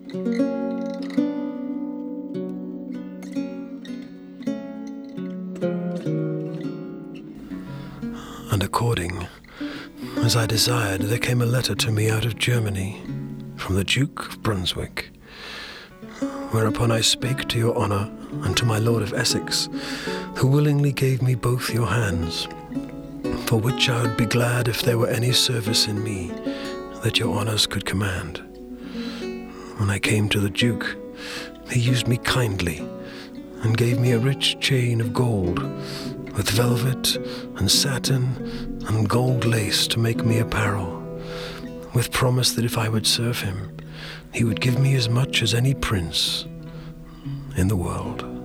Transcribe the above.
And according as I desired, there came a letter to me out of Germany, from the Duke of Brunswick, whereupon I spake to your honour and to my Lord of Essex, who willingly gave me both your hands, for which I would be glad if there were any service in me that your honours could command. When I came to the Duke, he used me kindly, and gave me a rich chain of gold, with velvet and satin and gold lace to make me apparel, with promise that if I would serve him, he would give me as much as any prince in the world.